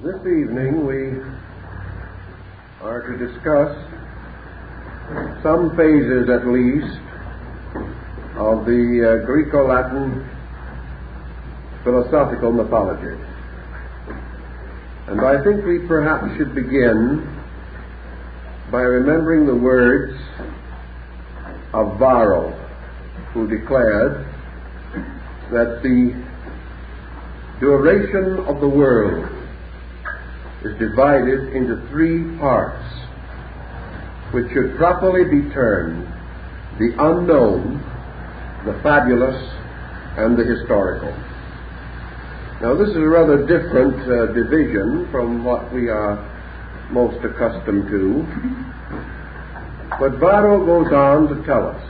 This evening we are to discuss some phases at least of the Greco-Latin philosophical mythology. And I think we perhaps should begin by remembering the words of Varro, who declared that the duration of the world is divided into three parts, which should properly be termed the unknown, the fabulous, and the historical. Now, this is a rather different division from what we are most accustomed to, but Varro goes on to tell us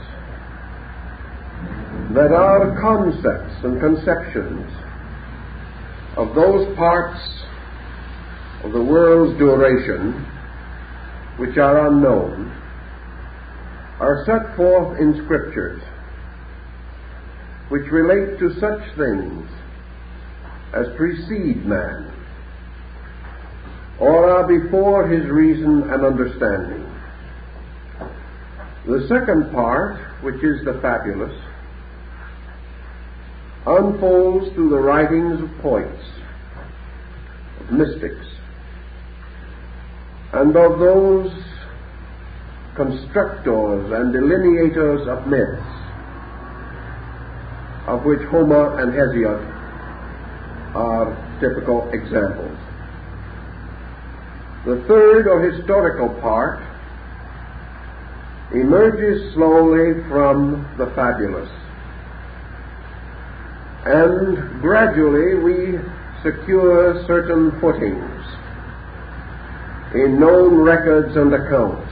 that our concepts and conceptions of those parts of the world's duration which are unknown are set forth in Scriptures, which relate to such things as precede man or are before his reason and understanding. The second part, which is the fabulous, unfolds through the writings of poets, of mystics, and of those constructors and delineators of myths, of which Homer and Hesiod are typical examples. The third or historical part emerges slowly from the fabulous, and gradually we secure certain footings in known records and accounts,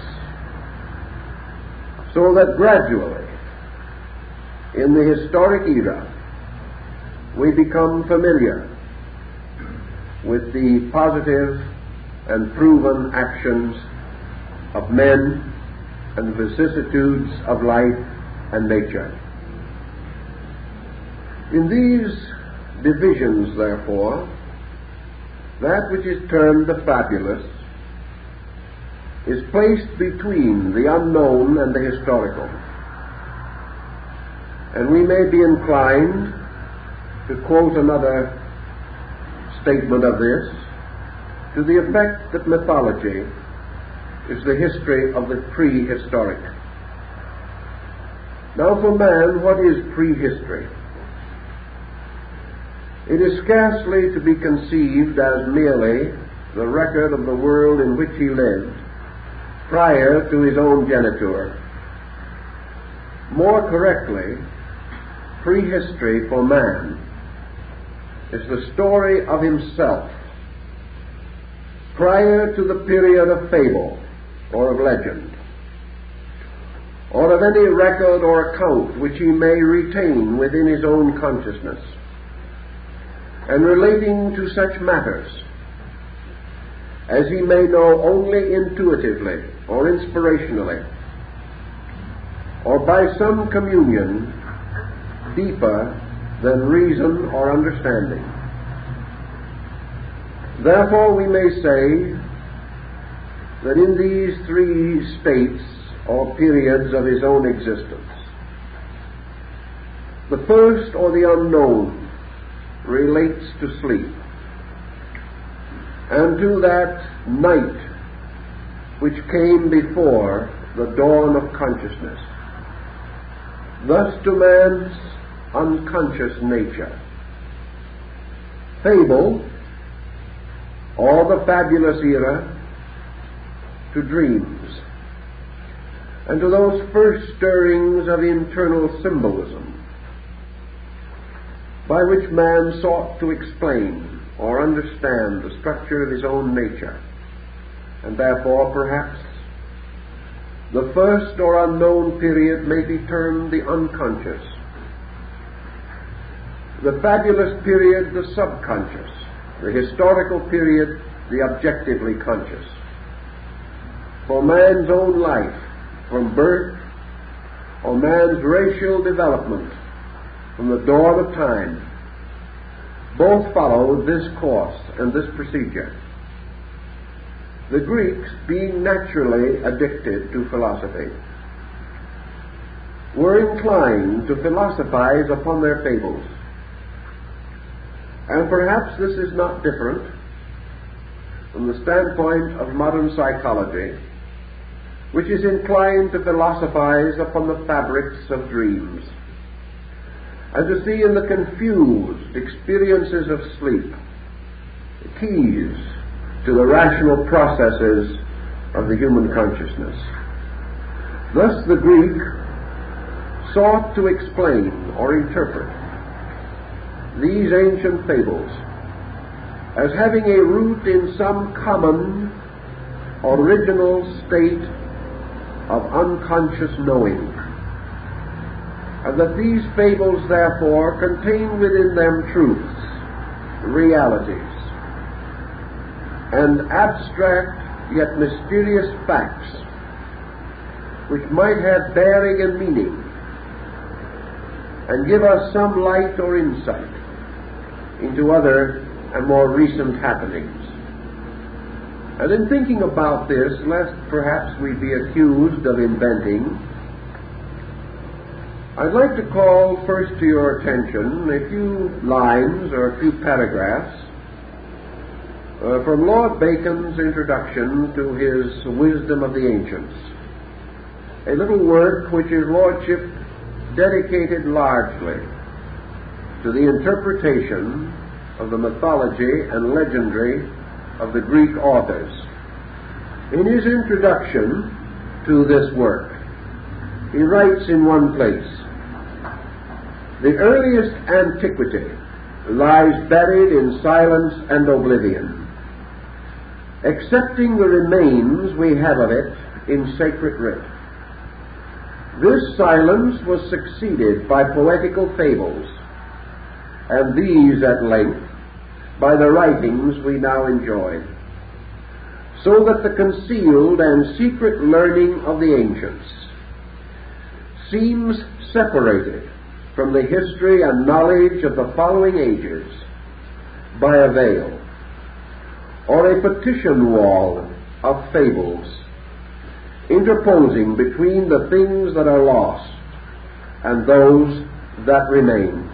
so that gradually, in the historic era, we become familiar with the positive and proven actions of men and vicissitudes of life and nature. In these divisions, therefore, that which is termed the fabulous is placed between the unknown and the historical. And we may be inclined to quote another statement of this to the effect that mythology is the history of the prehistoric. Now, for man, what is prehistory? It is scarcely to be conceived as merely the record of the world in which he lived prior to his own geniture. More correctly, prehistory for man is the story of himself prior to the period of fable or of legend, or of any record or account which he may retain within his own consciousness, and relating to such matters as he may know only intuitively or inspirationally, or by some communion deeper than reason or understanding. Therefore, we may say that in these three states or periods of his own existence, the first, or the unknown, relates to sleep, and to that night which came before the dawn of consciousness, thus to man's unconscious nature. Fable, or the fabulous era, to dreams, and to those first stirrings of internal symbolism by which man sought to explain or understand the structure of his own nature, and therefore perhaps the first or unknown period may be termed the unconscious, the fabulous period the subconscious, the historical period the objectively conscious. For man's own life, from birth, or man's racial development from the dawn of time, both follow this course and this procedure. The Greeks, being naturally addicted to philosophy, were inclined to philosophize upon their fables. And perhaps this is not different from the standpoint of modern psychology, which is inclined to philosophize upon the fabrics of dreams, and to see in the confused experiences of sleep the keys to the rational processes of the human consciousness. Thus the Greek sought to explain or interpret these ancient fables as having a root in some common, original state of unconscious knowing, and that these fables therefore contain within them truths, realities, and abstract yet mysterious facts which might have bearing and meaning and give us some light or insight into other and more recent happenings. And in thinking about this, lest perhaps we be accused of inventing, I'd like to call first to your attention a few lines or a few paragraphs from Lord Bacon's introduction to his Wisdom of the Ancients, a little work which His Lordship dedicated largely to the interpretation of the mythology and legendary of the Greek authors. In his introduction to this work, he writes in one place, "The earliest antiquity lies buried in silence and oblivion, excepting the remains we have of it in sacred writ. This silence was succeeded by poetical fables, and these at length by the writings we now enjoy, so that the concealed and secret learning of the ancients seems separated from the history and knowledge of the following ages by a veil, or a partition wall of fables, interposing between the things that are lost and those that remain."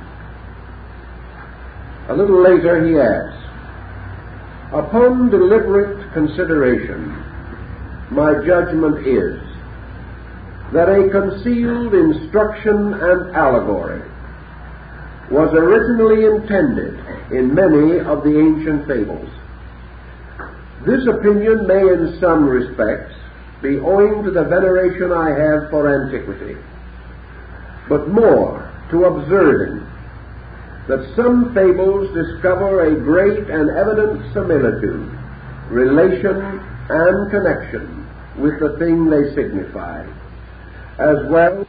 A little later he adds, "Upon deliberate consideration, my judgment is that a concealed instruction and allegory was originally intended in many of the ancient fables. This opinion may in some respects be owing to the veneration I have for antiquity, but more to observing that some fables discover a great and evident similitude, relation, and connection with the thing they signify, as well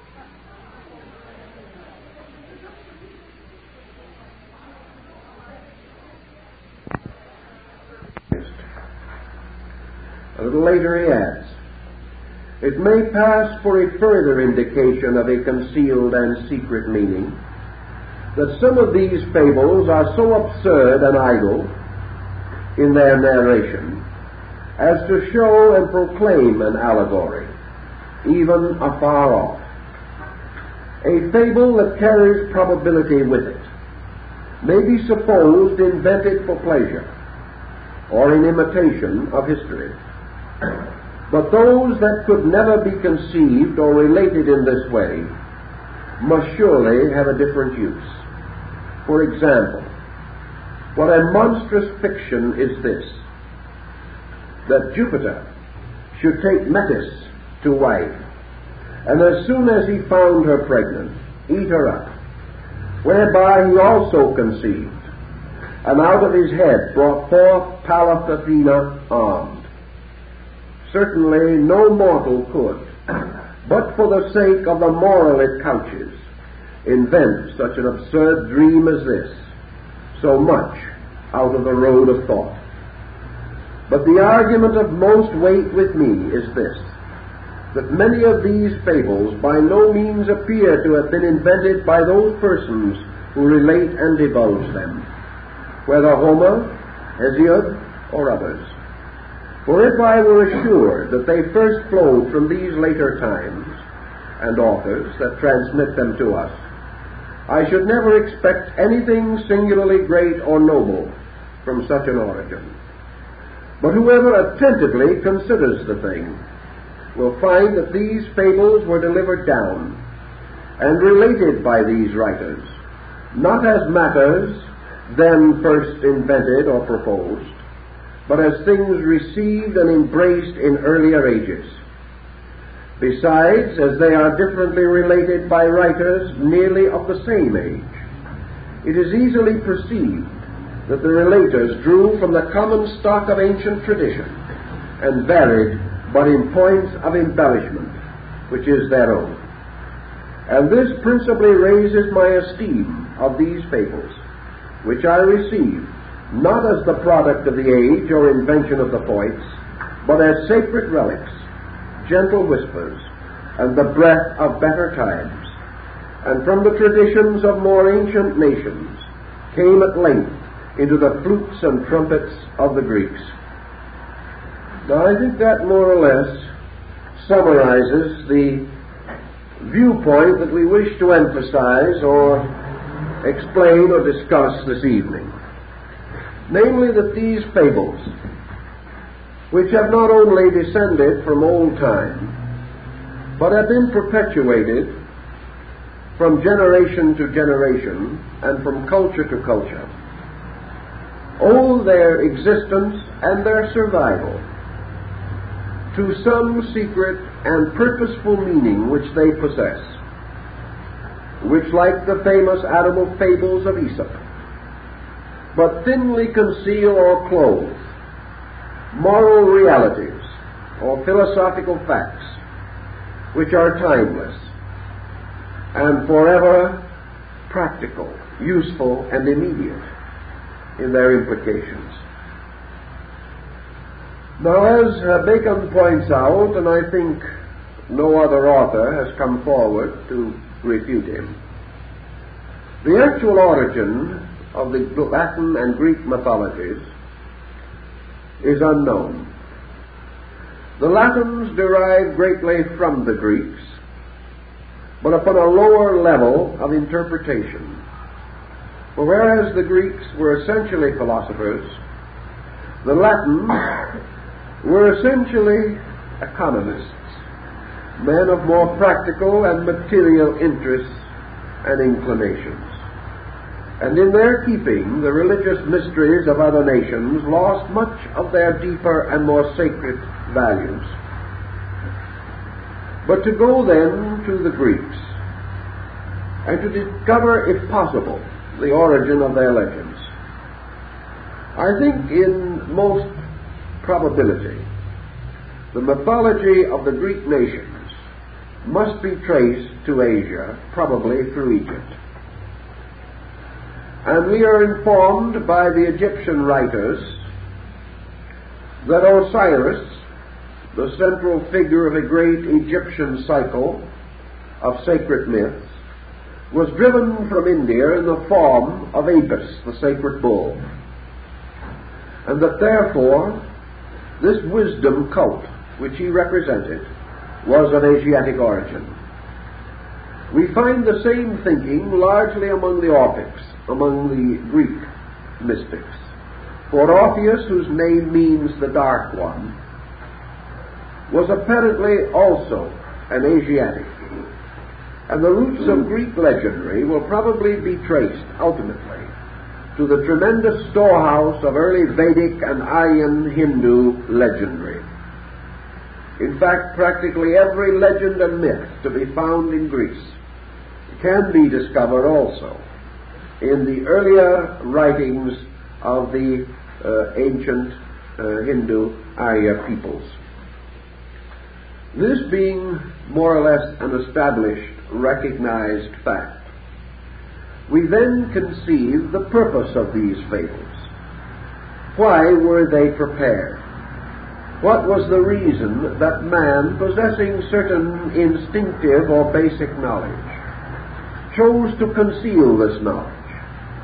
A little later he adds, "It may pass for a further indication of a concealed and secret meaning that some of these fables are so absurd and idle in their narration as to show and proclaim an allegory, even afar off. A fable that carries probability with it may be supposed invented for pleasure or in imitation of history. But those that could never be conceived or related in this way must surely have a different use. For example, what a monstrous fiction is this, that Jupiter should take Metis to wife, and as soon as he found her pregnant, eat her up, whereby he also conceived, and out of his head brought forth Pallas Athena armed. Certainly no mortal could, but for the sake of the moral it couches, invent such an absurd dream as this, so much out of the road of thought. But the argument of most weight with me is this, that many of these fables by no means appear to have been invented by those persons who relate and divulge them, whether Homer, Hesiod, or others. For if I were assured that they first flowed from these later times and authors that transmit them to us, I should never expect anything singularly great or noble from such an origin. But whoever attentively considers the thing will find that these fables were delivered down and related by these writers, not as matters then first invented or proposed, but as things received and embraced in earlier ages. Besides, as they are differently related by writers nearly of the same age, it is easily perceived that the relators drew from the common stock of ancient tradition and varied but in points of embellishment, which is their own. And this principally raises my esteem of these fables, which I receive not as the product of the age or invention of the poets, but as sacred relics, gentle whispers, and the breath of better times, and from the traditions of more ancient nations came at length into the flutes and trumpets of the Greeks. Now, I think that more or less summarizes the viewpoint that we wish to emphasize or explain or discuss this evening. Namely, that these fables, which have not only descended from old time, but have been perpetuated from generation to generation and from culture to culture, owe their existence and their survival to some secret and purposeful meaning which they possess, which, like the famous animal fables of Aesop, but thinly conceal or clothe moral realities or philosophical facts which are timeless and forever practical, useful, and immediate in their implications. Now, as Bacon points out, and I think no other author has come forward to refute him, the actual origin of the Latin and Greek mythologies is unknown. The Latins derived greatly from the Greeks, but upon a lower level of interpretation. For whereas the Greeks were essentially philosophers, the Latins were essentially economists, men of more practical and material interests and inclinations. And in their keeping, the religious mysteries of other nations lost much of their deeper and more sacred values. But to go then to the Greeks and to discover, if possible, the origin of their legends, I think in most probability the mythology of the Greek nations must be traced to Asia, probably through Egypt. And we are informed by the Egyptian writers that Osiris, the central figure of a great Egyptian cycle of sacred myths, was driven from India in the form of Apis, the sacred bull, and that therefore this wisdom cult which he represented was of Asiatic origin. We find the same thinking largely among the Orphics, among the Greek mystics. For Orpheus, whose name means the Dark One, was apparently also an Asiatic, and the roots of Greek legendary will probably be traced ultimately to the tremendous storehouse of early Vedic and Aryan Hindu legendary. In fact, practically every legend and myth to be found in Greece can be discovered also in the earlier writings of the ancient Hindu Arya peoples. This being more or less an established, recognized fact, we then conceive the purpose of these fables. Why were they prepared? What was the reason that man, possessing certain instinctive or basic knowledge, chose to conceal this knowledge?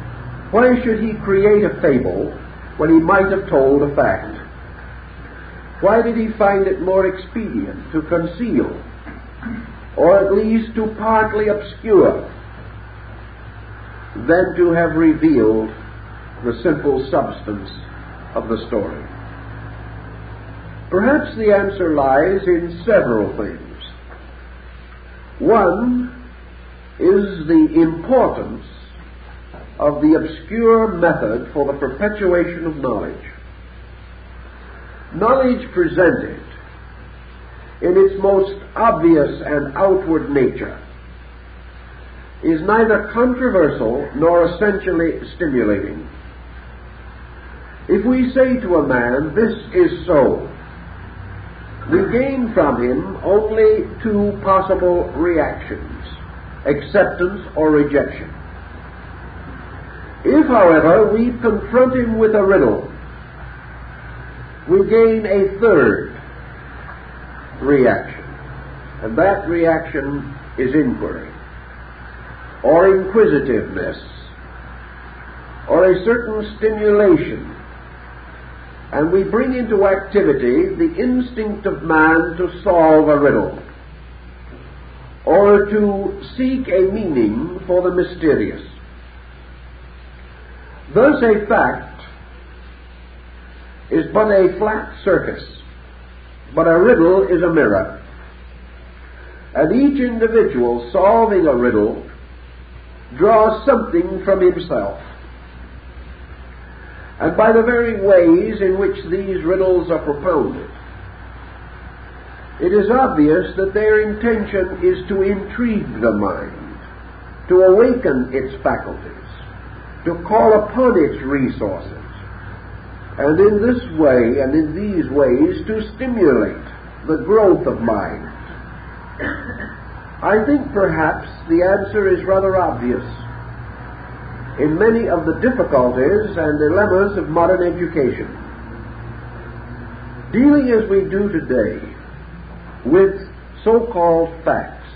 Why should he create a fable when he might have told a fact? Why did he find it more expedient to conceal, or at least to partly obscure, than to have revealed the simple substance of the story? Perhaps the answer lies in several things. One is the importance of the obscure method for the perpetuation of knowledge. Knowledge presented in its most obvious and outward nature is neither controversial nor essentially stimulating. If we say to a man, "This is so," we gain from him only two possible reactions: acceptance or rejection. If, however, we confront him with a riddle, we gain a third reaction, and that reaction is inquiry, or inquisitiveness, or a certain stimulation, and we bring into activity the instinct of man to solve a riddle, or to seek a meaning for the mysterious. Thus a fact is but a flat surface, but a riddle is a mirror. And each individual solving a riddle draws something from himself. And by the very ways in which these riddles are propounded, it is obvious that their intention is to intrigue the mind, to awaken its faculties, to call upon its resources, and in this way and in these ways to stimulate the growth of mind. I think perhaps the answer is rather obvious in many of the difficulties and dilemmas of modern education. Dealing as we do today with so-called facts,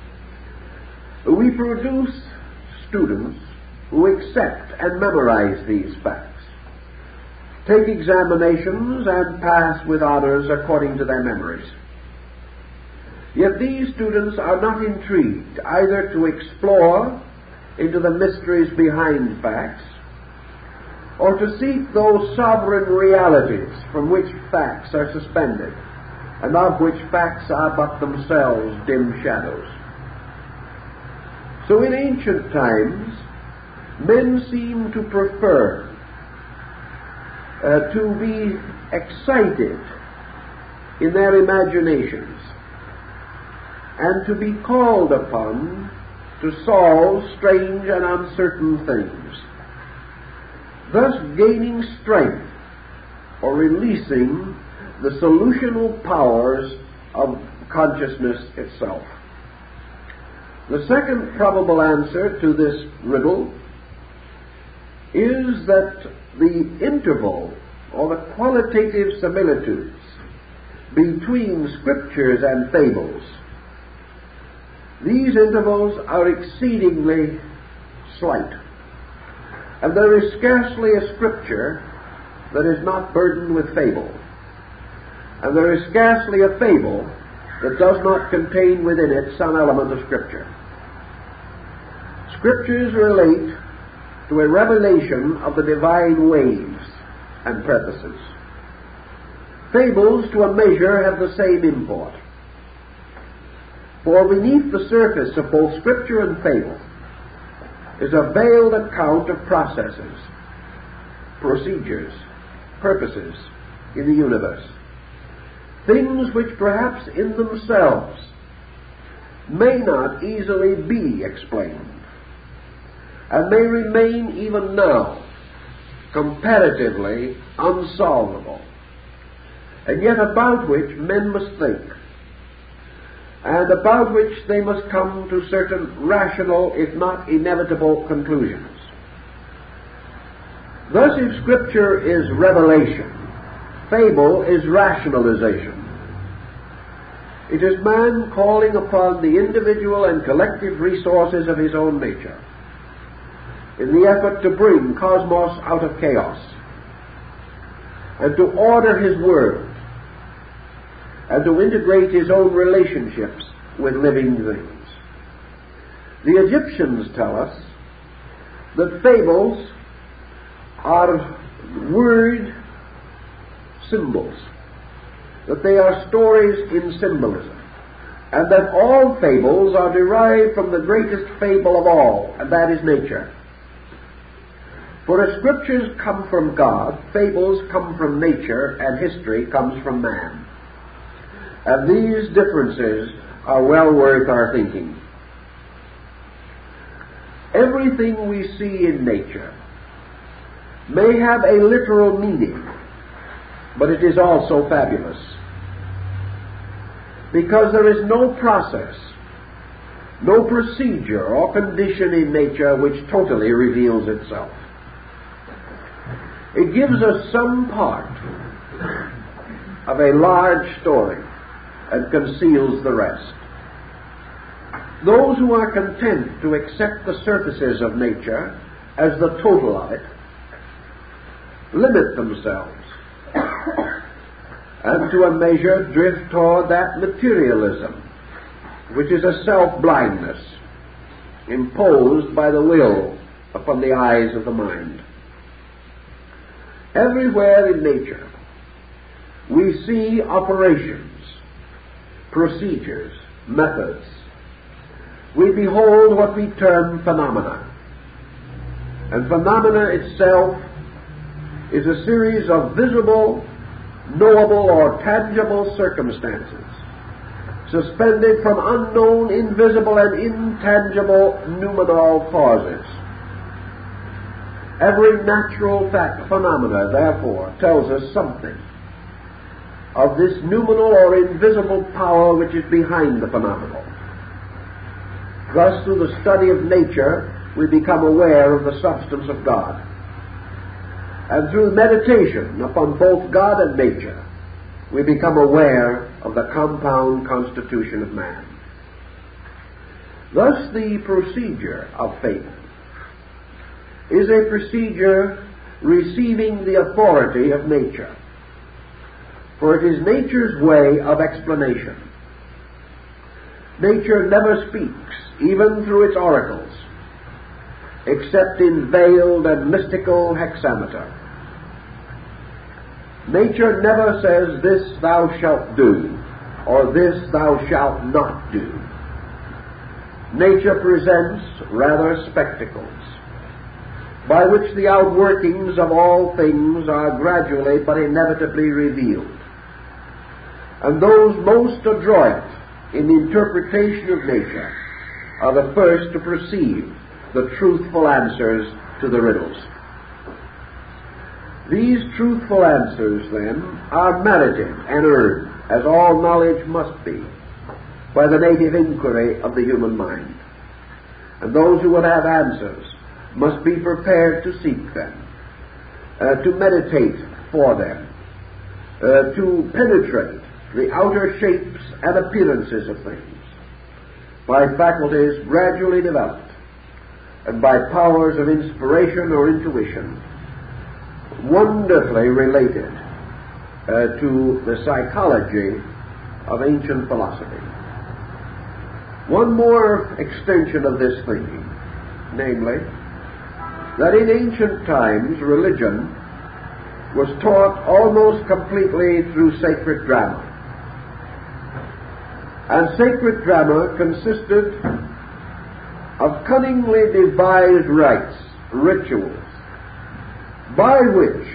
we produce students who accept and memorize these facts, take examinations, and pass with honors according to their memories. Yet these students are not intrigued either to explore into the mysteries behind facts, or to seek those sovereign realities from which facts are suspended, and of which facts are but themselves dim shadows. So in ancient times, men seem to prefer to be excited in their imaginations and to be called upon to solve strange and uncertain things, thus gaining strength or releasing the solutional powers of consciousness itself. The second probable answer to this riddle is that the interval or the qualitative similitudes between scriptures and fables, these intervals are exceedingly slight, and there is scarcely a scripture that is not burdened with fable, and there is scarcely a fable that does not contain within it some element of scripture. Scriptures relate to a revelation of the divine ways and purposes. Fables, to a measure, have the same import. For beneath the surface of both Scripture and fable is a veiled account of processes, procedures, purposes in the universe. Things which perhaps in themselves may not easily be explained, and may remain even now comparatively unsolvable, and yet about which men must think, and about which they must come to certain rational, if not inevitable, conclusions. Thus, if Scripture is revelation, fable is rationalization. It is man calling upon the individual and collective resources of his own nature in the effort to bring cosmos out of chaos and to order his world and to integrate his own relationships with living things. The Egyptians tell us that fables are word symbols, that they are stories in symbolism, and that all fables are derived from the greatest fable of all, and that is nature. For as scriptures come from God, fables come from nature, and history comes from man. And these differences are well worth our thinking. Everything we see in nature may have a literal meaning, but it is also fabulous, because there is no process, no procedure or condition in nature which totally reveals itself. It gives us some part of a large story and conceals the rest. Those who are content to accept the surfaces of nature as the total of it limit themselves and to a measure drift toward that materialism which is a self-blindness imposed by the will upon the eyes of the mind. Everywhere in nature we see operations, procedures, methods. We behold what we term phenomena. And phenomena itself is a series of visible, knowable, or tangible circumstances, suspended from unknown, invisible, and intangible noumenal causes. Every natural phenomena, therefore, tells us something of this noumenal or invisible power which is behind the phenomenal. Thus, through the study of nature, we become aware of the substance of God. And through meditation upon both God and nature, we become aware of the compound constitution of man. Thus, the procedure of faith is a procedure receiving the authority of nature, for it is nature's way of explanation. Nature never speaks, even through its oracles, except in veiled and mystical hexameter. Nature never says, "This thou shalt do," or "This thou shalt not do." Nature presents rather spectacles, by which the outworkings of all things are gradually but inevitably revealed. And those most adroit in the interpretation of nature are the first to perceive the truthful answers to the riddles. These truthful answers, then, are merited and earned, as all knowledge must be, by the native inquiry of the human mind. And those who would have answers must be prepared to seek them, to meditate for them, to penetrate the outer shapes and appearances of things by faculties gradually developed and by powers of inspiration or intuition wonderfully related to the psychology of ancient philosophy. One more extension of this thinking, namely, that in ancient times religion was taught almost completely through sacred drama. And sacred drama consisted of cunningly devised rites, rituals, by which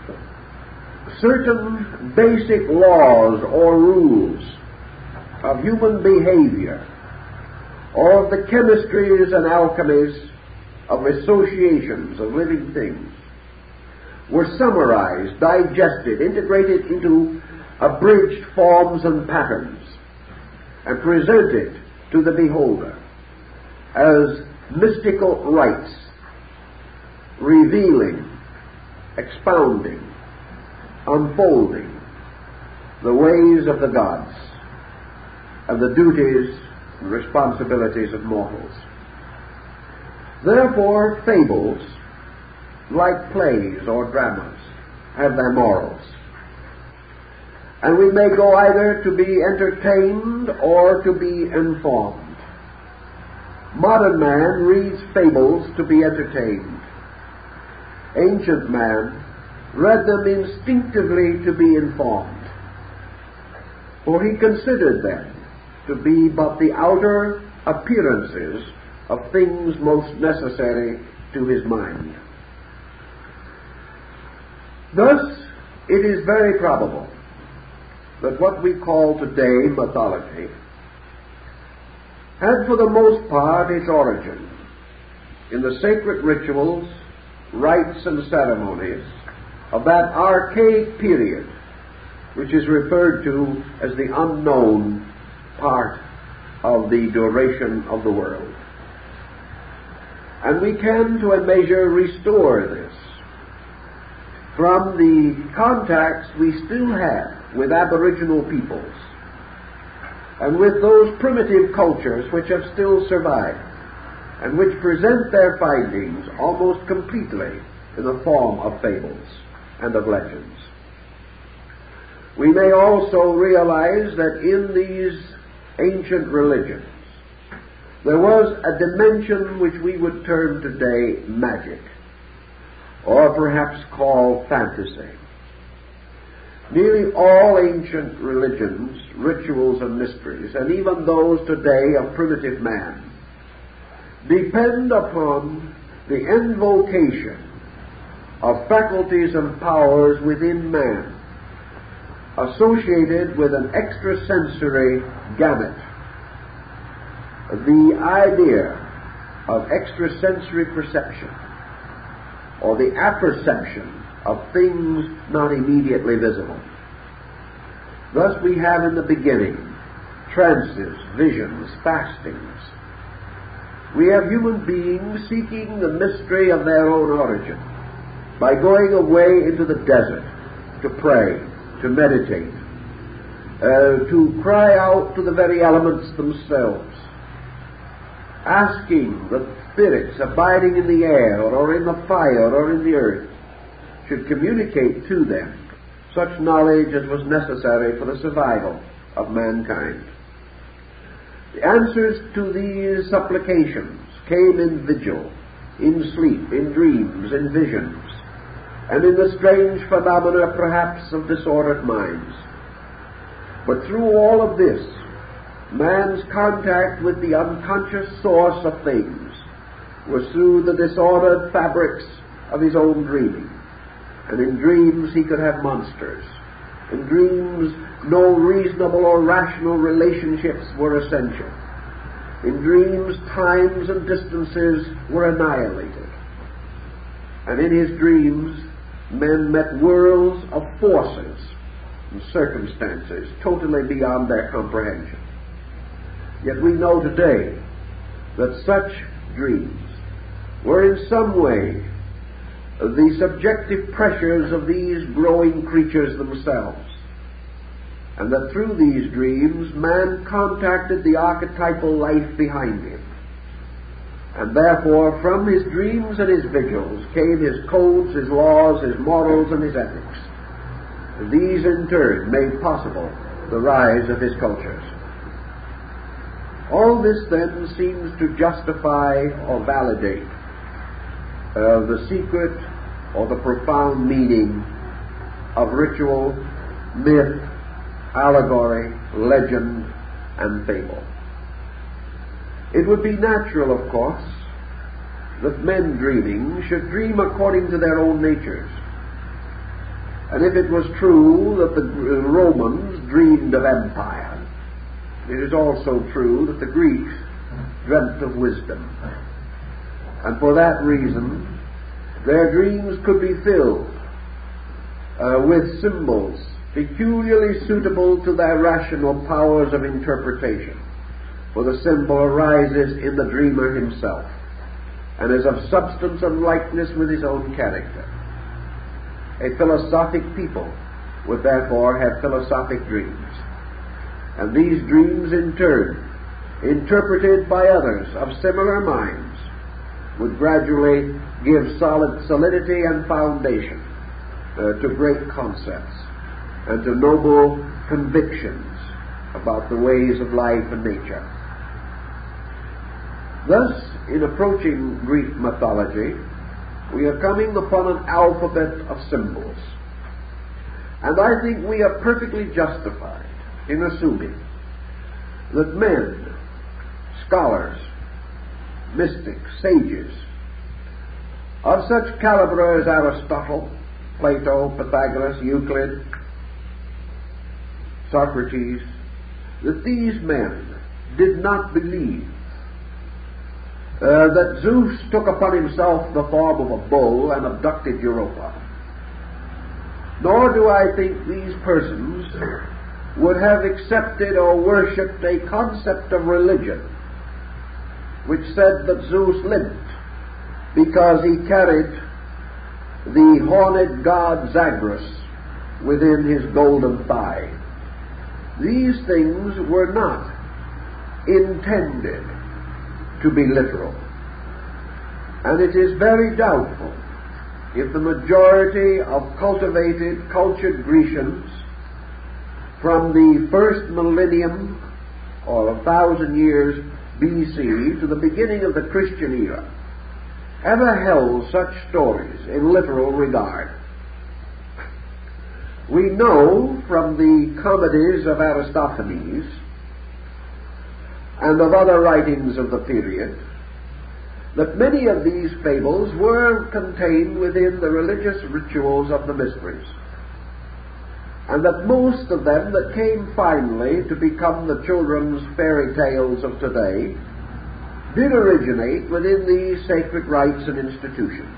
certain basic laws or rules of human behavior, or of the chemistries and alchemies of associations of living things, were summarized, digested, integrated into abridged forms and patterns, and presented to the beholder as mystical rites, revealing, expounding, unfolding the ways of the gods and the duties and responsibilities of mortals. Therefore, fables, like plays or dramas, have their morals. And we may go either to be entertained or to be informed. Modern man reads fables to be entertained. Ancient man read them instinctively to be informed, for he considered them to be but the outer appearances of things most necessary to his mind. Thus, it is very probable that what we call today mythology had for the most part its origin in the sacred rituals, rites, and ceremonies of that archaic period which is referred to as the unknown part of the duration of the world. And we can, to a measure, restore this from the contacts we still have with aboriginal peoples and with those primitive cultures which have still survived and which present their findings almost completely in the form of fables and of legends. We may also realize that in these ancient religions there was a dimension which we would term today magic, or perhaps call fantasy. Nearly all ancient religions, rituals, and mysteries, and even those today of primitive man, depend upon the invocation of faculties and powers within man associated with an extrasensory gamut. The idea of extrasensory perception, or the apperception of things not immediately visible. Thus we have in the beginning trances, visions, fastings. We have human beings seeking the mystery of their own origin by going away into the desert to pray, to meditate, to cry out to the very elements themselves, asking the spirits abiding in the air or in the fire or in the earth should communicate to them such knowledge as was necessary for the survival of mankind. The answers to these supplications came in vigil, in sleep, in dreams, in visions, and in the strange phenomena perhaps of disordered minds. But through all of this, man's contact with the unconscious source of things was through the disordered fabrics of his own dreaming. And in dreams he could have monsters. In dreams no reasonable or rational relationships were essential. In dreams times and distances were annihilated. And in his dreams men met worlds of forces and circumstances totally beyond their comprehension. Yet we know today that such dreams were in some way the subjective pressures of these growing creatures themselves, and that through these dreams man contacted the archetypal life behind him, and therefore from his dreams and his vigils came his codes, his laws, his morals, and his ethics. And these in turn made possible the rise of his cultures. All this then seems to justify or validate the secret or the profound meaning of ritual, myth, allegory, legend, and fable. It would be natural, of course, that men dreaming should dream according to their own natures. And if it was true that the Romans dreamed of empire, it is also true that the Greeks dreamt of wisdom. And for that reason, their dreams could be filled with symbols peculiarly suitable to their rational powers of interpretation. For the symbol arises in the dreamer himself and is of substance and likeness with his own character. A philosophic people would therefore have philosophic dreams. And these dreams in turn, interpreted by others of similar minds, would gradually give solidity and foundation to great concepts. and to noble convictions about the ways of life and nature. Thus, in approaching Greek mythology, we are coming upon an alphabet of symbols. And I think we are perfectly justified in assuming that men, scholars, mystics, sages, of such caliber as Aristotle, Plato, Pythagoras, Euclid, Socrates, that these men did not believe that Zeus took upon himself the form of a bull and abducted Europa. Nor do I think these persons would have accepted or worshipped a concept of religion which said that Zeus limped because he carried the horned god Zagreus within his golden thigh. These things were not intended to be literal. And it is very doubtful if the majority of cultivated, cultured Grecians from the first millennium or 1,000 years BC to the beginning of the Christian era ever held such stories in literal regard. We know from the comedies of Aristophanes and of other writings of the period that many of these fables were contained within the religious rituals of the mysteries, and that most of them that came finally to become the children's fairy tales of today did originate within these sacred rites and institutions.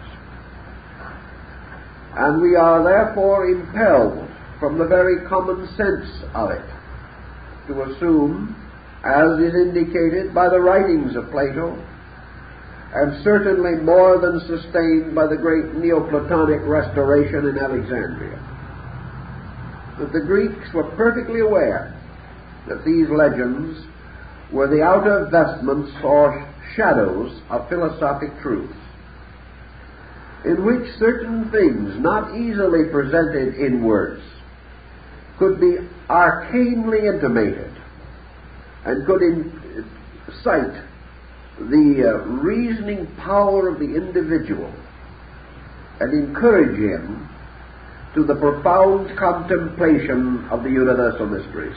And we are therefore impelled from the very common sense of it to assume, as is indicated by the writings of Plato, and certainly more than sustained by the great Neoplatonic restoration in Alexandria, that the Greeks were perfectly aware that these legends were the outer vestments or shadows of philosophic truths, in which certain things not easily presented in words could be arcanely intimated and could incite the reasoning power of the individual and encourage him to the profound contemplation of the universal mysteries.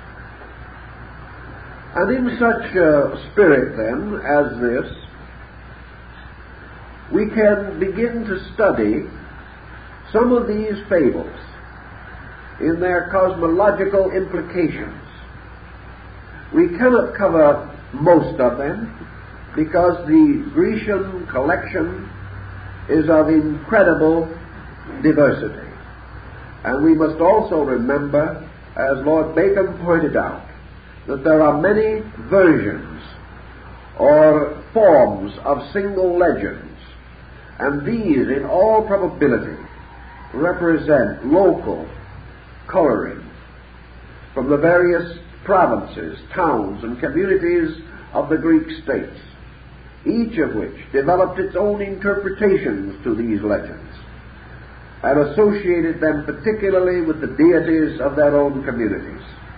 And in such a spirit, then, as this, we can begin to study some of these fables in their cosmological implications. We cannot cover most of them because the Grecian collection is of incredible diversity. And we must also remember, as Lord Bacon pointed out, that there are many versions or forms of single legends, and these, in all probability, represent local coloring from the various provinces, towns, and communities of the Greek states, each of which developed its own interpretations to these legends and associated them particularly with the deities of their own communities.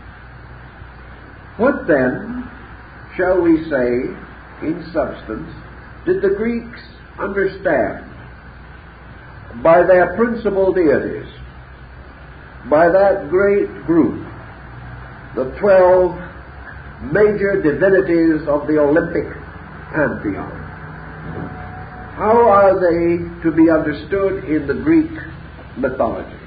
What then, shall we say, in substance, did the Greeks understand by their principal deities, by that great group, the 12 major divinities of the Olympic pantheon? How are they to be understood in the Greek mythology?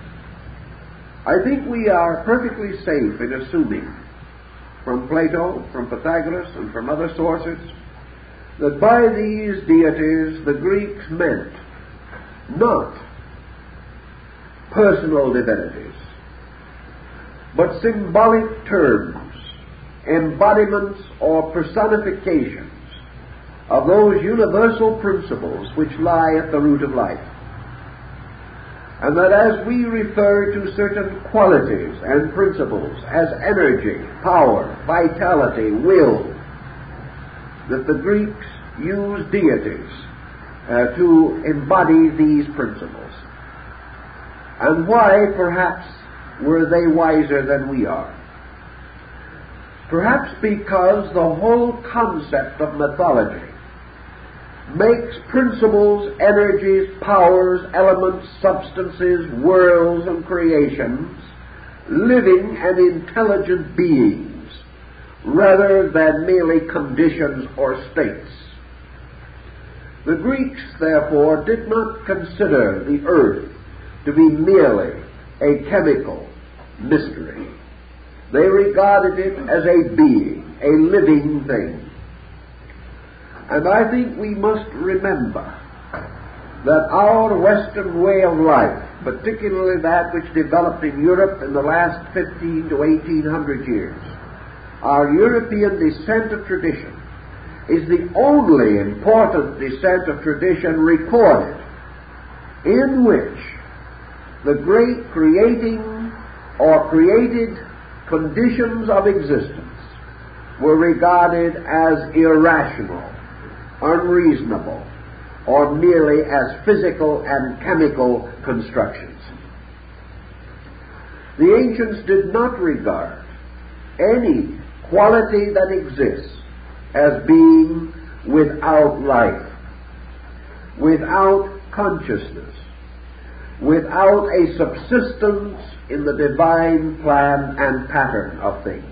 I think we are perfectly safe in assuming from Plato, from Pythagoras, and from other sources that by these deities the Greeks meant not personal divinities, but symbolic terms, embodiments or personifications of those universal principles which lie at the root of life. And that as we refer to certain qualities and principles as energy, power, vitality, will, that the Greeks used deities to embody these principles. And why, perhaps, were they wiser than we are? Perhaps because the whole concept of mythology makes principles, energies, powers, elements, substances, worlds, and creations living and intelligent beings rather than merely conditions or states. The Greeks, therefore, did not consider the earth to be merely a chemical mystery. They regarded it as a being, a living thing. And I think we must remember that our Western way of life, particularly that which developed in Europe in the last 15 to 1800 years, our European descent of tradition, is the only important descent of tradition recorded in which the great creating or created conditions of existence were regarded as irrational, unreasonable, or merely as physical and chemical constructions. The ancients did not regard any quality that exists as being without life, without consciousness, without a subsistence in the divine plan and pattern of things.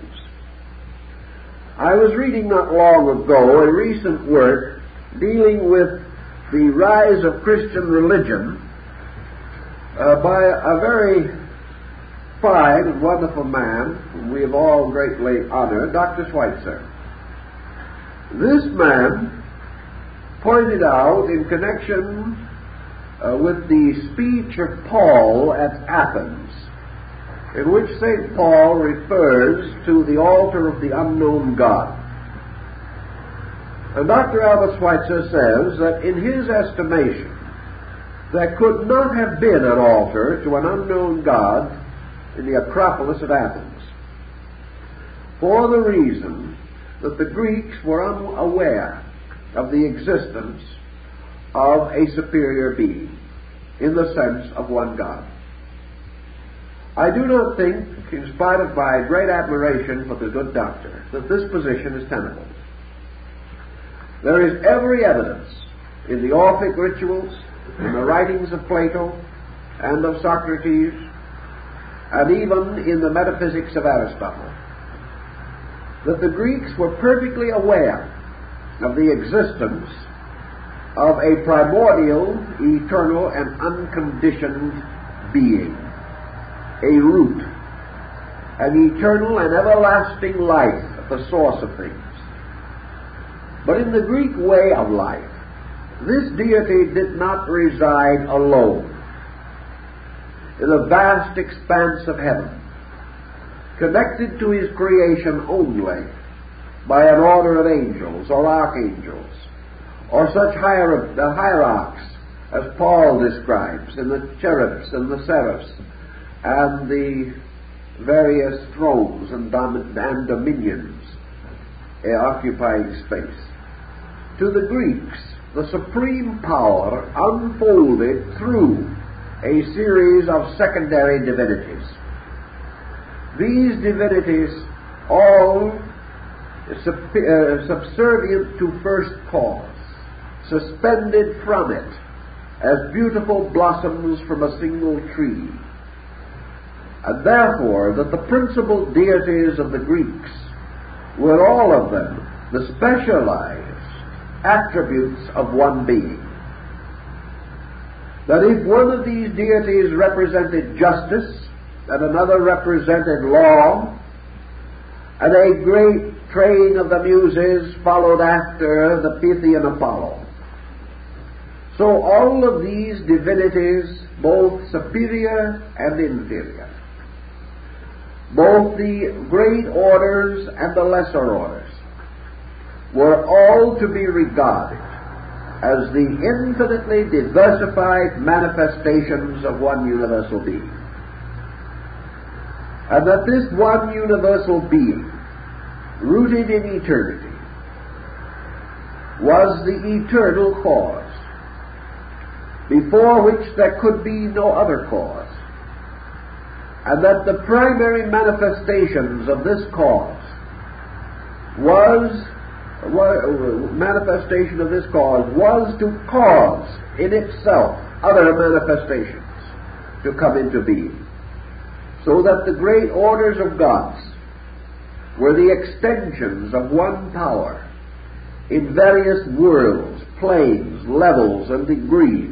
I was reading not long ago a recent work dealing with the rise of Christian religion by a very fine and wonderful man whom we have all greatly honored, Dr. Schweitzer. This man pointed out in connection with the speech of Paul at Athens, in which St. Paul refers to the altar of the unknown God. And Dr. Albert Schweitzer says that in his estimation, there could not have been an altar to an unknown God in the Acropolis at Athens, for the reason that the Greeks were unaware of the existence of a superior being in the sense of one God. I do not think, in spite of my great admiration for the good doctor, that this position is tenable. There is every evidence in the Orphic rituals, in the writings of Plato and of Socrates, and even in the metaphysics of Aristotle, that the Greeks were perfectly aware of the existence of a primordial, eternal, and unconditioned being, a root, an eternal and everlasting life at the source of things. But in the Greek way of life, this deity did not reside alone in a vast expanse of heaven, connected to his creation only by an order of angels or archangels, or such hierarchs as Paul describes in the cherubs and the seraphs and the various thrones and dominions occupying space. To the Greeks, the supreme power unfolded through a series of secondary divinities. These divinities, all subservient to first cause, suspended from it as beautiful blossoms from a single tree. And therefore, that the principal deities of the Greeks were all of them the specialized attributes of one being. That if one of these deities represented justice, and another represented law, and a great train of the Muses followed after the Pythian Apollo, so all of these divinities, both superior and inferior, both the great orders and the lesser orders, were all to be regarded as the infinitely diversified manifestations of one universal being. And that this one universal being, rooted in eternity, was the eternal cause, before which there could be no other cause, and that the primary manifestations of this cause was to cause in itself other manifestations to come into being, so that the great orders of gods were the extensions of one power in various worlds, planes, levels, and degrees.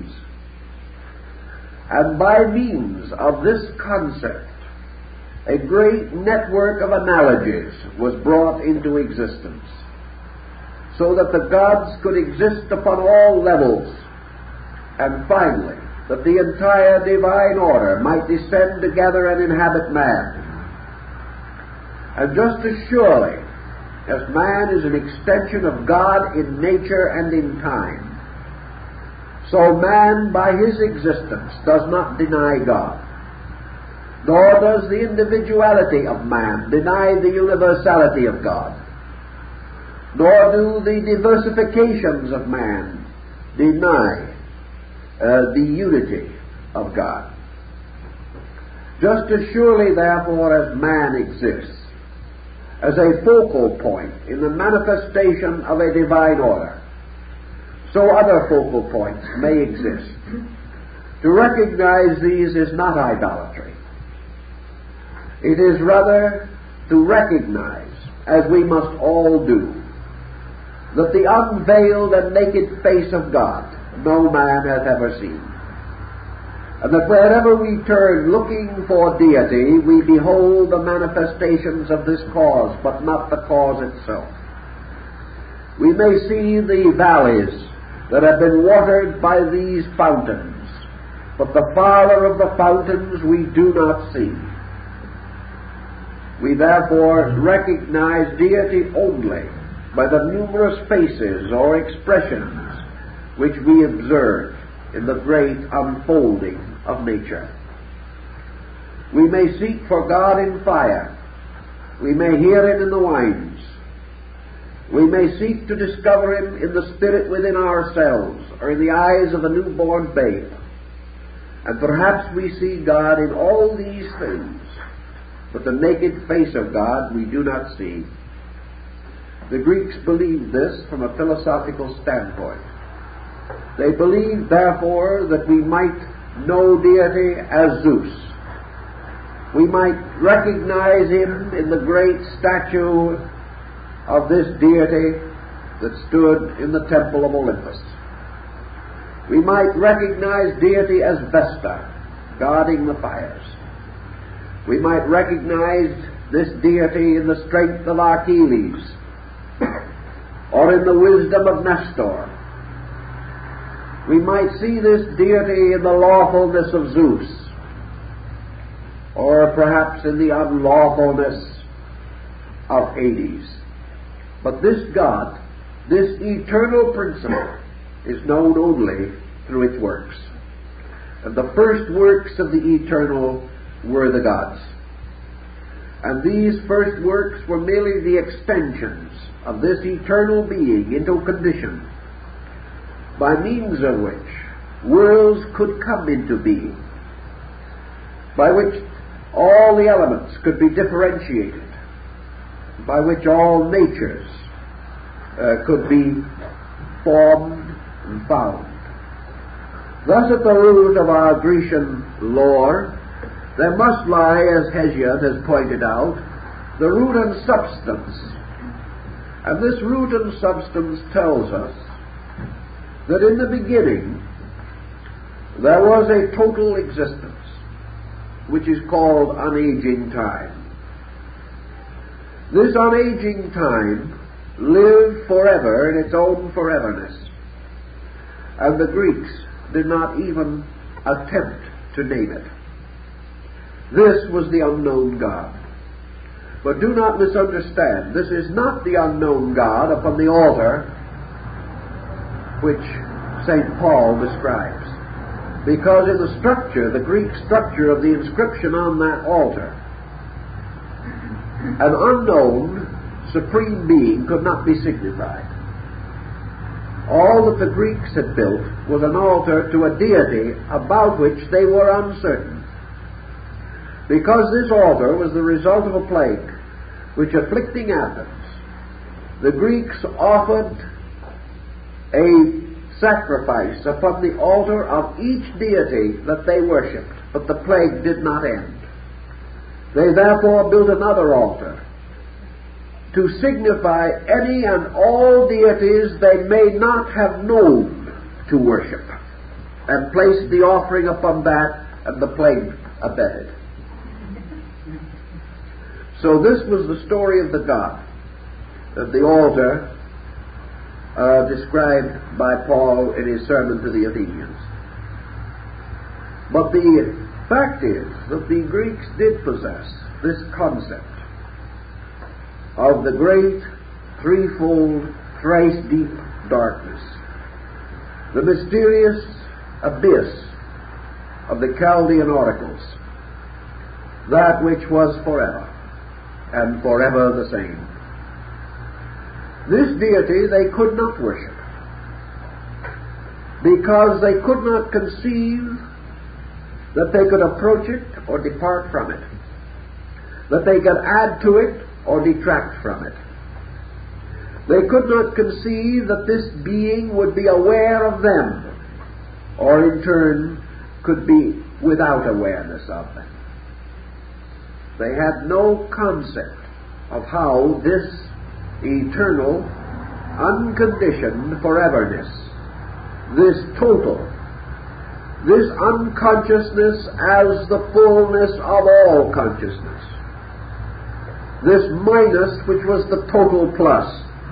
And by means of this concept, a great network of analogies was brought into existence, so that the gods could exist upon all levels, and finally, that the entire divine order might descend together and inhabit man. And just as surely as man is an extension of God in nature and in time, so man by his existence does not deny God, nor does the individuality of man deny the universality of God, nor do the diversifications of man deny the unity of God. Just as surely, therefore, as man exists as a focal point in the manifestation of a divine order, so other focal points may exist. To recognize these is not idolatry. It is rather to recognize, as we must all do, that the unveiled and naked face of God no man hath ever seen, and that wherever we turn looking for deity, we behold the manifestations of this cause, but not the cause itself. We may see the valleys that have been watered by these fountains, but the Father of the fountains we do not see. We therefore recognize deity only by the numerous faces or expressions which we observe in the great unfolding of nature. We may seek for God in fire. We may hear Him in the winds. We may seek to discover Him in the spirit within ourselves, or in the eyes of a newborn babe. And perhaps we see God in all these things, but the naked face of God we do not see. The Greeks believed this from a philosophical standpoint. They believed, therefore, that we might know deity as Zeus. We might recognize him in the great statue of this deity that stood in the temple of Olympus. We might recognize deity as Vesta, guarding the fires. We might recognize this deity in the strength of Achilles, or in the wisdom of Nestor. We might see this deity in the lawfulness of Zeus, or perhaps in the unlawfulness of Hades. But this God, this eternal principle, is known only through its works. And the first works of the eternal were the gods. And these first works were merely the extensions of this eternal being into condition, by means of which worlds could come into being, by which all the elements could be differentiated, by which all natures could be formed and found. Thus, at the root of our Grecian lore, there must lie, as Hesiod has pointed out, the root and substance. And this root and substance tells us that in the beginning there was a total existence, which is called unaging time. This unaging time lived forever in its own foreverness, and the Greeks did not even attempt to name it. This was the unknown God. But do not misunderstand, this is not the unknown God upon the altar which St. Paul describes. Because in the structure, the Greek structure of the inscription on that altar, an unknown supreme being could not be signified. All that the Greeks had built was an altar to a deity about which they were uncertain. Because this altar was the result of a plague which afflicting Athens, the Greeks offered a sacrifice upon the altar of each deity that they worshipped, but the plague did not end. They therefore built another altar to signify any and all deities they may not have known to worship, and placed the offering upon that, and the plague abated. So this was the story of the god, of the altar described by Paul in his sermon to the Athenians. But the fact is that the Greeks did possess this concept of the great threefold, thrice deep darkness, the mysterious abyss of the Chaldean oracles, that which was forever and forever the same. This deity they could not worship, because they could not conceive that they could approach it or depart from it, that they could add to it or detract from it. They could not conceive that this being would be aware of them, or in turn could be without awareness of them. They had no concept of how this eternal, unconditioned foreverness, this total, this unconsciousness as the fullness of all consciousness, this minus which was the total plus,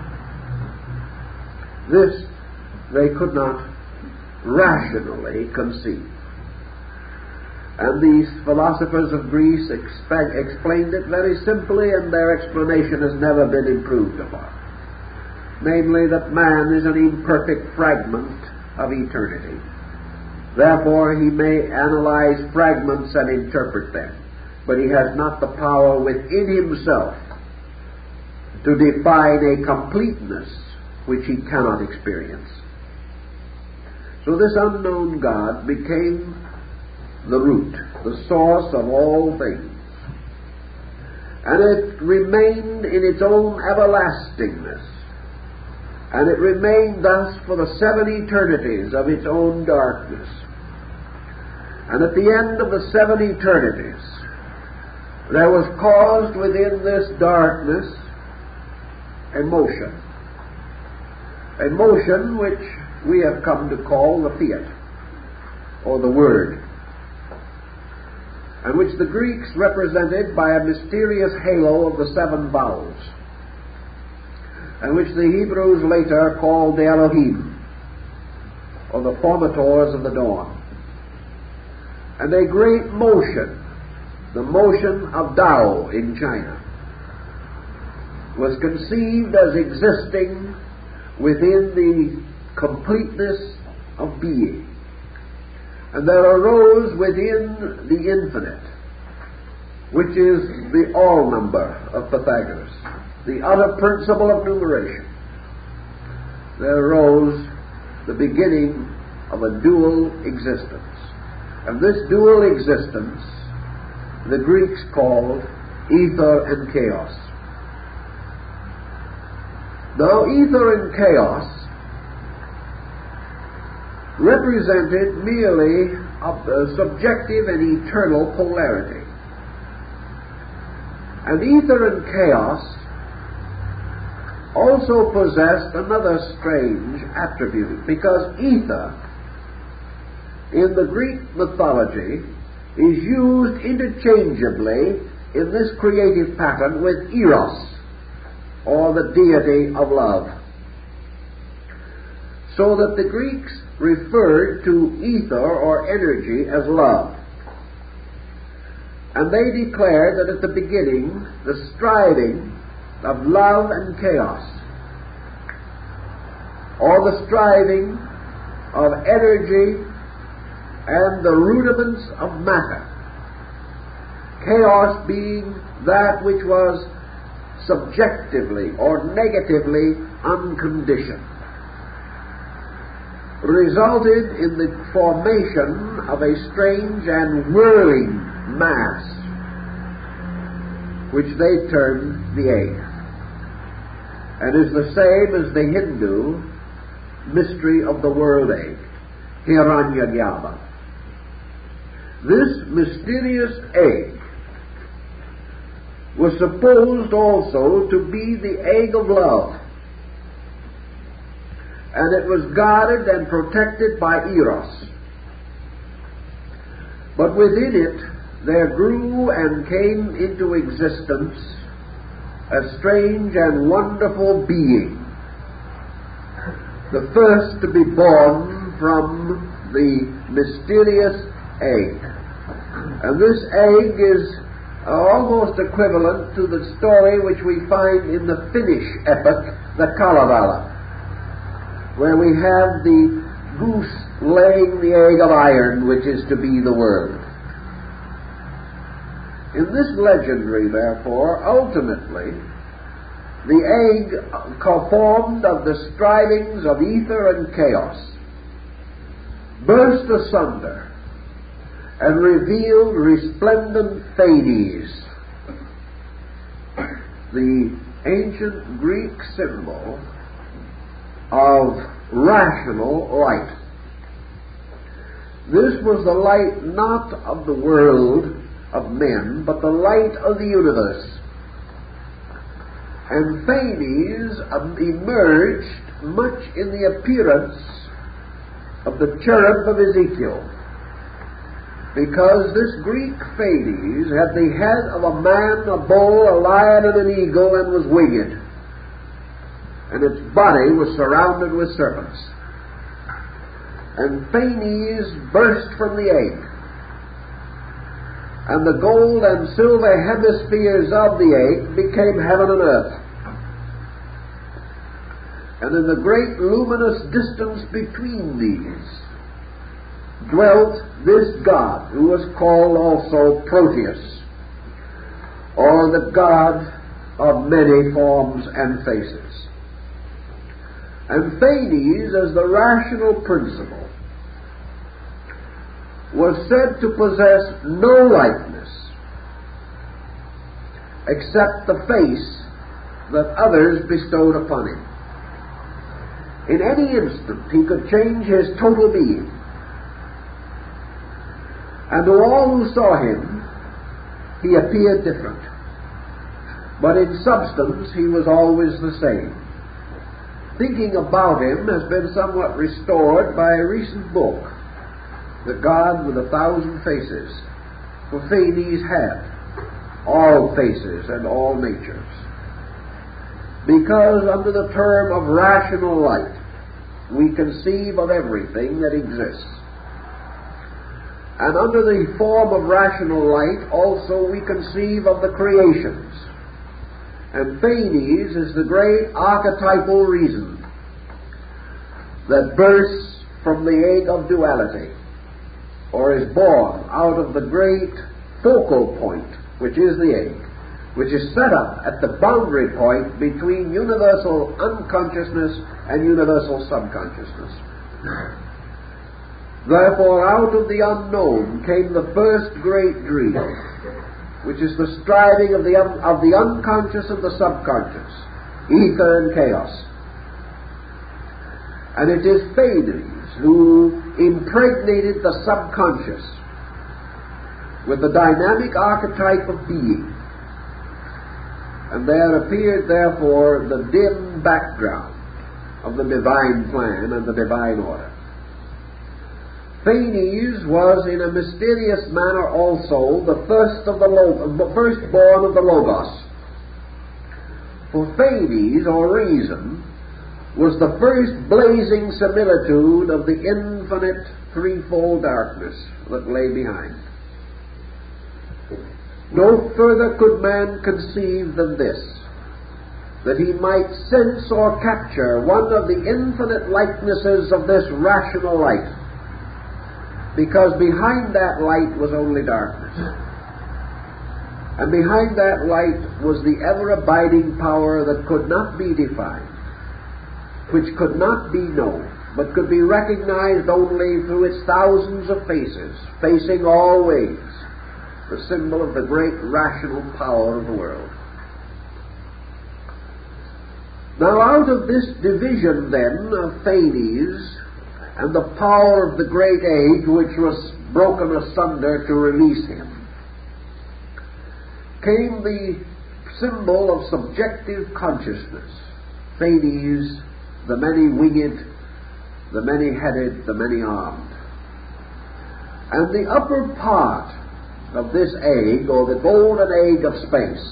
this they could not rationally conceive. And these philosophers of Greece explained it very simply, and their explanation has never been improved upon. Namely, that man is an imperfect fragment of eternity. Therefore, he may analyze fragments and interpret them, but he has not the power within himself to define a completeness which he cannot experience. So this unknown God became the root, the source of all things. And it remained in its own everlastingness. And it remained thus for the 7 eternities of its own darkness. And at the end of the 7 eternities, there was caused within this darkness a motion. A motion which we have come to call the fiat, or the Word, and which the Greeks represented by a mysterious halo of the 7 vowels, and which the Hebrews later called the Elohim, or the formators of the dawn. And a great motion, the motion of Tao in China, was conceived as existing within the completeness of being. And there arose within the infinite, which is the all number of Pythagoras, the utter principle of numeration, there arose the beginning of a dual existence. And this dual existence the Greeks called ether and chaos. Now, ether and chaos represented merely a subjective and eternal polarity. And ether and chaos also possessed another strange attribute, because ether in the Greek mythology is used interchangeably in this creative pattern with Eros, or the deity of love. So that the Greeks referred to ether or energy as love. And they declared that at the beginning, the striving of love and chaos, or the striving of energy and the rudiments of matter, chaos being that which was subjectively or negatively unconditioned, resulted in the formation of a strange and whirling mass which they term the egg, and is the same as the Hindu mystery of the world egg, Hiranyagarbha. This mysterious egg was supposed also to be the egg of love, and it was guarded and protected by Eros. But within it there grew and came into existence a strange and wonderful being, the first to be born from the mysterious egg. And this egg is almost equivalent to the story which we find in the Finnish epic, the Kalevala, where we have the goose laying the egg of iron, which is to be the world. In this legendary, therefore, ultimately, the egg formed of the strivings of ether and chaos burst asunder and revealed resplendent Phanes, the ancient Greek symbol of rational light. This was the light not of the world of men, but the light of the universe. And Phanes emerged much in the appearance of the cherub of Ezekiel, because this Greek Phanes had the head of a man, a bull, a lion, and an eagle, and was winged, and its body was surrounded with serpents. And Phanes burst from the egg, and the gold and silver hemispheres of the egg became heaven and earth. And in the great luminous distance between these dwelt this God, who was called also Proteus, or the God of many forms and faces. And Phanes, as the rational principle, was said to possess no likeness except the face that others bestowed upon him. In any instant he could change his total being, and to all who saw him he appeared different, but in substance he was always the same. Thinking about him has been somewhat restored by a recent book, The God with 1,000 Faces, for Phanes had all faces and all natures, because under the term of rational light we conceive of everything that exists, and under the form of rational light also we conceive of the creations. And Phanes is the great archetypal reason that bursts from the egg of duality, or is born out of the great focal point, which is the egg, which is set up at the boundary point between universal unconsciousness and universal subconsciousness. Therefore, out of the unknown came the first great dream, which is the striving of the unconscious and the subconscious, ether and chaos. And it is Phanes who impregnated the subconscious with the dynamic archetype of being, and there appeared therefore the dim background of the divine plan and the divine order. Phanes was in a mysterious manner also the firstborn of the Logos. For Phanes, or reason, was the first blazing similitude of the infinite threefold darkness that lay behind. No further could man conceive than this, that he might sense or capture one of the infinite likenesses of this rational light, because behind that light was only darkness. And behind that light was the ever-abiding power that could not be defined, which could not be known, but could be recognized only through its thousands of faces, facing all ways, the symbol of the great rational power of the world. Now out of this division then of Phanes and the power of the great age which was broken asunder to release him, came the symbol of subjective consciousness. Phanes, the many-winged, the many-headed, the many-armed. And the upper part of this egg, or the golden egg of space,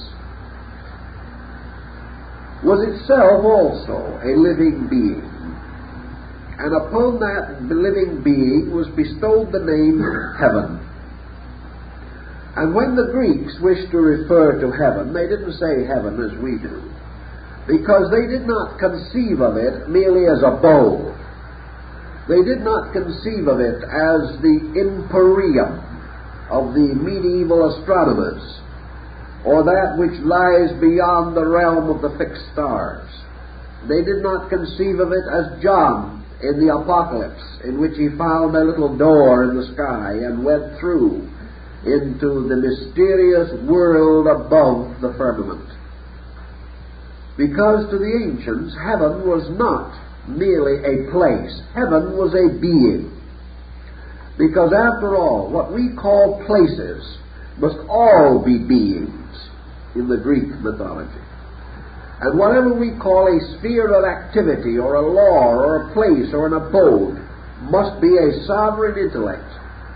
was itself also a living being. And upon that living being was bestowed the name heaven. And when the Greeks wished to refer to heaven, they didn't say heaven as we do, because they did not conceive of it merely as a bowl. They did not conceive of it as the empyrean of the medieval astronomers, or that which lies beyond the realm of the fixed stars. They did not conceive of it as John in the Apocalypse, in which he found a little door in the sky and went through into the mysterious world above the firmament. Because to the ancients, heaven was not merely a place. Heaven was a being. Because after all, what we call places must all be beings in the Greek mythology. And whatever we call a sphere of activity or a law or a place or an abode must be a sovereign intellect,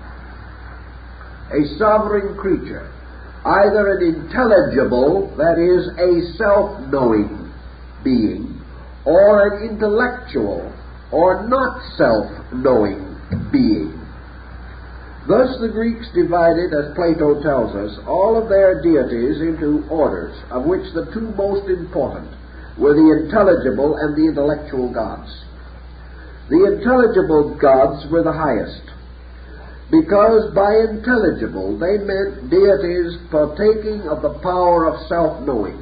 a sovereign creature, either an intelligible, that is, a self-knowing being, or an intellectual or not self-knowing being. Thus the Greeks divided, as Plato tells us, all of their deities into orders, of which the two most important were the intelligible and the intellectual gods. The intelligible gods were the highest, because by intelligible they meant deities partaking of the power of self-knowing.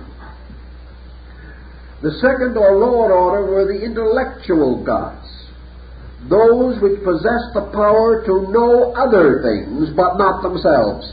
The second or lower order were the intellectual gods, those which possess the power to know other things but not themselves.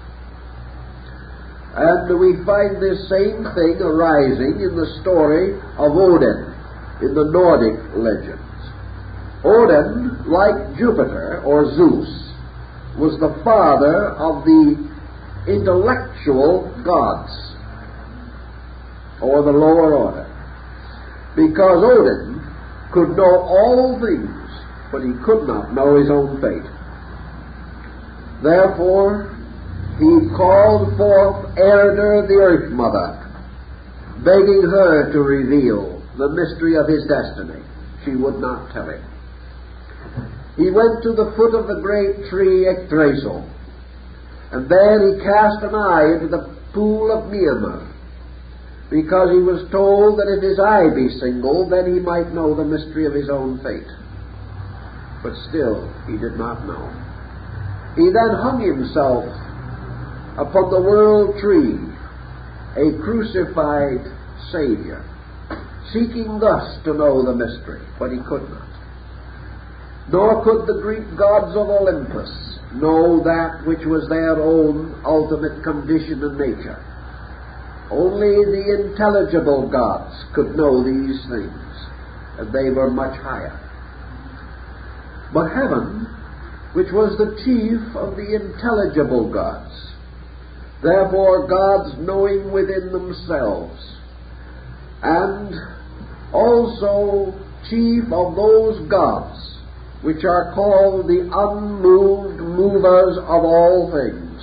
And we find this same thing arising in the story of Odin in the Nordic legends. Odin, like Jupiter or Zeus, was the father of the intellectual gods, or the lower order, because Odin could know all things, but he could not know his own fate. Therefore, he called forth Erda, the Earth Mother, begging her to reveal the mystery of his destiny. She would not tell him. He went to the foot of the great tree Yggdrasil, and there he cast an eye into the pool of Mimir, because he was told that if his eye be single, then he might know the mystery of his own fate. But still he did not know. He then hung himself upon the world tree, a crucified Savior, seeking thus to know the mystery, but he could not. Nor could the Greek gods of Olympus know that which was their own ultimate condition and nature. Only the intelligible gods could know these things, and they were much higher. But heaven, which was the chief of the intelligible gods, therefore gods knowing within themselves, and also chief of those gods which are called the unmoved movers of all things.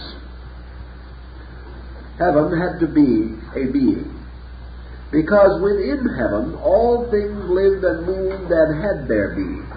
Heaven had to be a being, because within heaven all things lived and moved and had their being.